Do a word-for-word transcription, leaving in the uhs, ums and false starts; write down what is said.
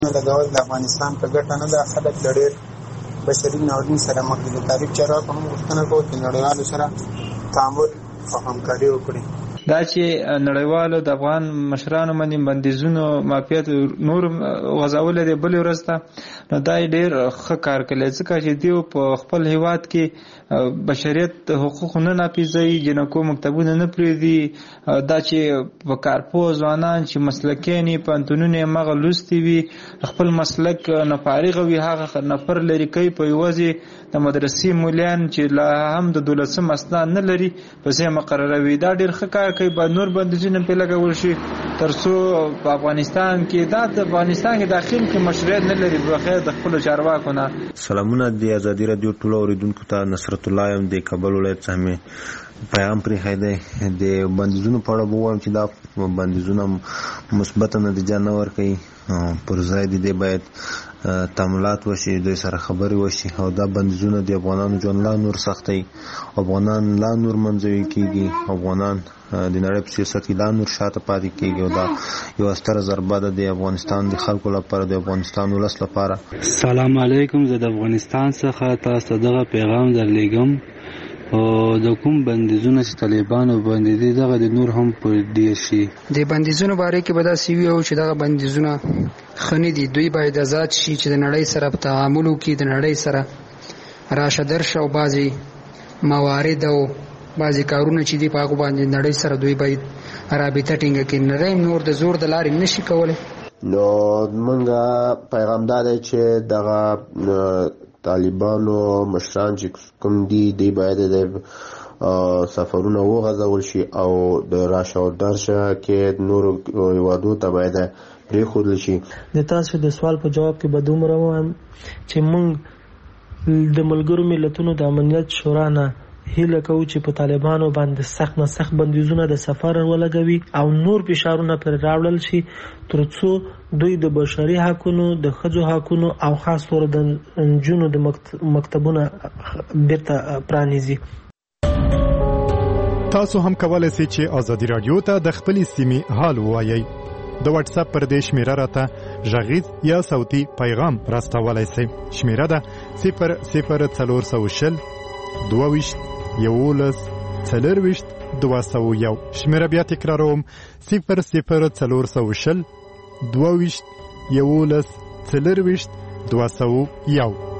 لګول د افغانستان په ګټه نه ده. خلک له ډېر بشري ناورین سره مخ دي. د تاریخ چارواکو هم غوښتنه کوي چې نړیوالو سره تعامل او همکاري وکړي. دا چې نړیوالو د افغان مشرانو باندې بندیزونو معافیت نور غځول دي بلې ورځ ته، نو دا ډېر ښه کار کوي، ځکه چې دوی په خپل هیواد کې بشریت حقوق نه ناپیژني، جنکو مکتبونه نه پرېږدي. دا چې په کارپوه ځوانان چې مسلکیان یې پوهنتونونه یې هماغه لوستي وي، خپل مسلک نه فارغه وي، هغه نفر لرې کوي په یوازې د مدرسې مولیان چې لا هم د دولسم اسناد نه لري پسې مقرروي. دا ډېر ښه کار کوي. باید نور بندیزونه پرې لګول شي تر څو په افغانستان کې دا د افغانستان کې داخل کې مشروعیت نه لري بخیر د خپلو چارواکو نه. سلامونه د ازادي رادیو ټولو اورېدونکو ته. نصرت الله یم د کابل ولایت څخه مې پیغام پرېښی دی. د بندیزونو په اړه به ووایم چې دا بندیزونه مثبته نتیجه نه ورکوي. پر ځای د دې باید تعاملات وشي، دوی سره خبرې وشي، او دا بندیزونه د افغانانو ژوند لا نور سختوي، افغانان لا نور منزوي کېږي، افغانان د نړۍ په سیاست کې لا نور شاته پاتې کېږي، او دا یوه ستره ضربه ده د افغانستان د خلکو لپاره، د افغانستان ولس لپاره. سلام علیکم. زه د افغانستان څخه تاسو دغه پیغام درلیږم. او د کوم بندیزونه چې طالبانو باندې دي دغه د نور هم پر دې شي. د بندیزونو باره کې به داسې وي او چې دغه بندیزونه ښه نه دي. دوی باید آزاد شي چې د نړۍ سره په تعامل وکړي، د نړۍ سره راشه درشه، او بعضې موارد او بعضې کارونه چې دي په هغو باندې نړۍ سره دوی باید رابطه ټینګه کړي. نړۍ نور د زور د لارې نه شي کولی. نو موږ پیغام دا دی چې دغه طالبانو مشران چې کوم دي دی باید د سفرونه وغځول شي، او د راشه او درشه کې نورو هیوادو ته باید پرېښودل شي. د تاسو د سوال په جواب کې به دومره ووایم چې موږ د ملګرو ملتونو د امنیت شورا نه هیله کوو چې په طالبانو باندې سخت نه سخت بندیزونه د سفر ولګوي او نور فشارونه پر راوړل شي تر څو دوی د بشري حقونو، د ښځو حقونو او خاص طور د نجونو د مکتبونه بیرته پرانیزي. تاسو هم کولای شئ چې ازادي رادیو ته د خپلې سیمې حال ووایئ. د واتس اپ پر دې شمیره راته غږیز یا صوتي پیغام راستولای شئ. شمیره ده صفر صفر څلور سوه شل دوه ویشت یولس څلرویشت دوه سوه یو. شمیره بیا تکراروم: صفر صفر څلور سوه شل دوه ویشت یولس څلرویشت دوه سوه یو.